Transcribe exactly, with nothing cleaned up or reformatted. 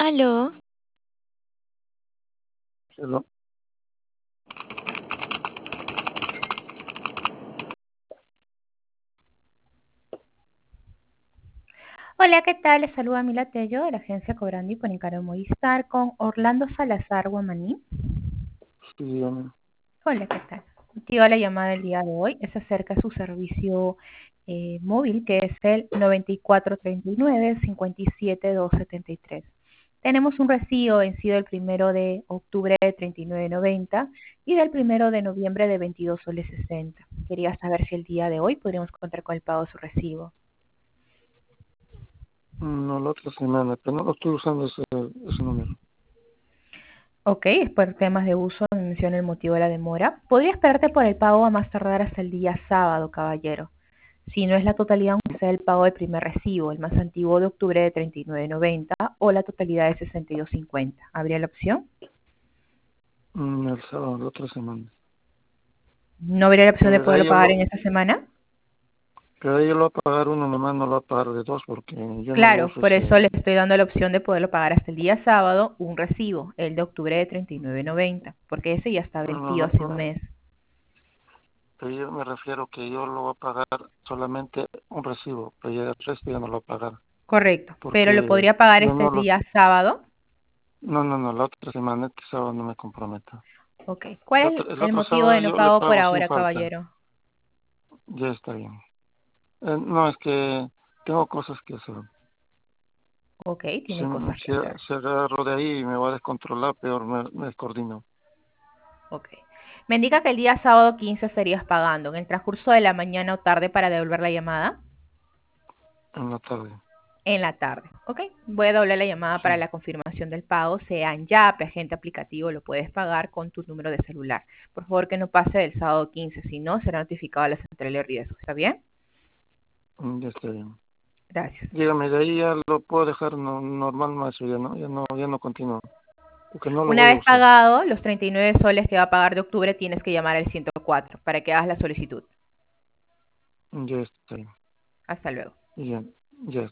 Aló, Hello. Hola, ¿qué tal? Les saluda Mila Tello de la agencia Cobrandi por encargo Movistar con Orlando Salazar Guamaní. Sí, dígame. Hola, ¿qué tal? Motivo de la llamada del día de hoy es acerca de su servicio eh, móvil, que es el noventa y cuatro treinta y nueve, cincuenta y siete doscientos setenta y tres. Tenemos un recibo vencido el primero de octubre de treinta y nueve noventa y del primero de noviembre de veintidós soles sesenta. Quería saber si el día de hoy podríamos contar con el pago de su recibo. No, la otra semana, pero no estoy usando ese, ese número. Ok, es por temas de uso, menciona el motivo de la demora. Podría esperarte por el pago a más tardar hasta el día sábado, caballero. Si no es la totalidad, aunque sea el pago del primer recibo, el más antiguo de octubre de treinta y nueve noventa o la totalidad de sesenta y dos cincuenta. ¿Habría la opción? Mm, El sábado, la otra semana. ¿No habría la opción de Pero de ahí poderlo yo pagar lo, en esta semana? pero de ahí yo lo voy a pagar uno nomás, no lo voy a pagar de dos porque yo no lo Claro, uso por ese. eso le estoy dando la opción de poderlo pagar hasta el día sábado, un recibo, el de octubre de treinta y nueve noventa, porque ese ya está No, no, vencido no, hace un no. mes. Pero yo me refiero que yo lo voy a pagar solamente un recibo, pero ya el resto ya no lo voy a pagar. Correcto, pero lo Porque podría pagar yo este no lo... día sábado. No, no, no, la otra semana, este sábado no me comprometo. Ok. ¿Cuál El es otro, el el otro motivo de sábado no yo le pago por pago sin ahora, falta. caballero? Ya está bien. Eh, no, es que tengo cosas que hacer. Ok, Si, tiene cosas que si, hacer. si agarro de ahí y me voy a descontrolar, peor me, me descoordino Ok. Me indica que el día sábado quince estarías pagando, en el transcurso de la mañana o tarde para devolver la llamada. en la tarde. En la tarde. Ok. Voy a doblar la llamada Sí. para la confirmación del pago, sea en Yape, agente aplicativo, lo puedes pagar con tu número de celular. Por favor, que no pase del sábado quince, si no, será notificado a la central de riesgo. ¿Está bien? Mm, Ya está bien. Gracias. Dígame, de ahí ya lo puedo dejar no, normal más, ya no, ya no, ya no continúo, porque no lo Una voy a vez usar. pagado los treinta y nueve soles que va a pagar de octubre, tienes que llamar al ciento cuatro para que hagas la solicitud. Ya está bien. Hasta luego. Ya, ya